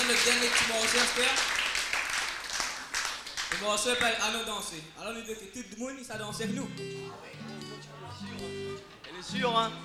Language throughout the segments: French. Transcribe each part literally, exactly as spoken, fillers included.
donne le dernier petit morceau, j'espère. Le morceau s'appelle Allons danser. Alors, nous disons que tout le monde, ça danse avec nous. Elle est sûre, hein?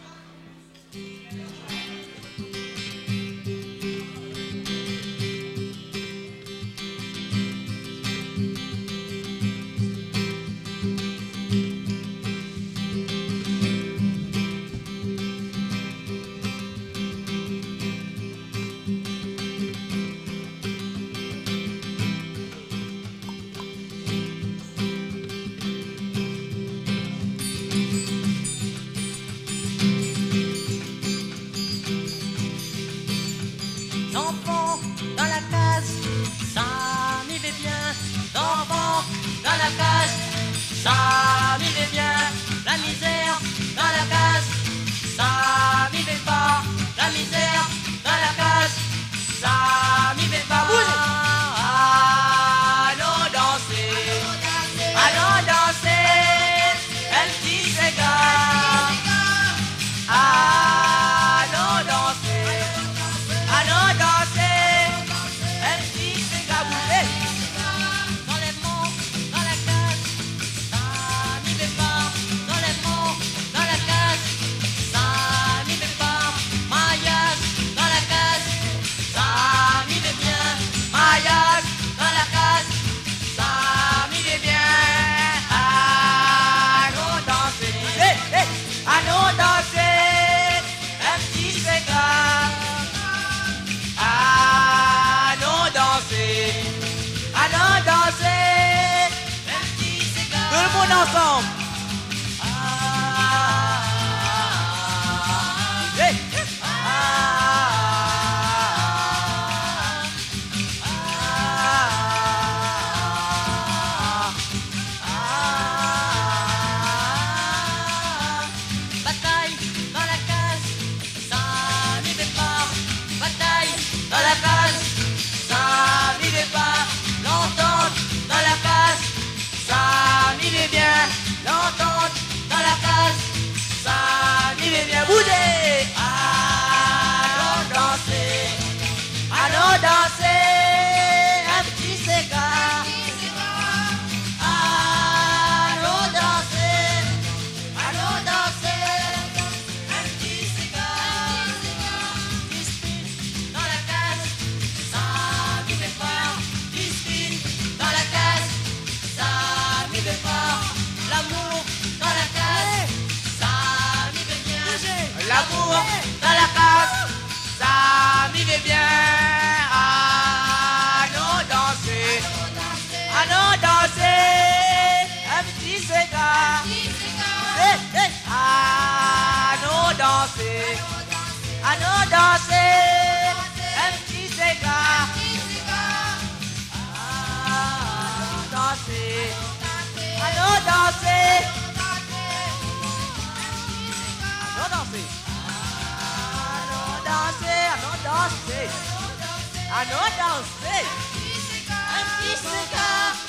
Enfants dans la case, ça m'y va bien. Enfants dans la case, ça m'y va bien. La misère dans la case, ça m'y va pas. La misère dans la case, ça m'y va pas. Allons danser, allons danser, un petit cigare. Allons danser. Allons danser, un petit cigare. Dans les monts, dans la case, ça n'y va pas. Dans les monts, dans la case, ça n'y va pas. Maillage dans la case, ça m'y va bien. Maillage dans la case, ça m'y va bien. Allons danser, hey, hey. Allons danser, un petit cigare. Allons danser, allons danser, un petit cigare. Tout le monde ensemble. Ah, hey. Ah, ah, ah. Bataille dans la case, ça n'y va pas. Bataille dans la case, ça m'y va pas. L'entente dans la case, ça m'y va bien. L'entente dans la case, ça m'y va bien. Boudez. Allons danser, allons danser, un petit cigare. Allons danser, allons danser, un petit cigare. Dispute dans la case, ça m'y va pas. Dispute dans la case, ça m'y va pas. L'amour dans la case, ça m'y va bien. L'amour dans la case, ça m'y va bien. Allons danser, allons danser, un petit cigare. Hey, hey. Allons danser, allons danser, un petit cigare. Allons danser, allons danser, allons danser, allons danser, allons danser, allons danser, un petit cigare.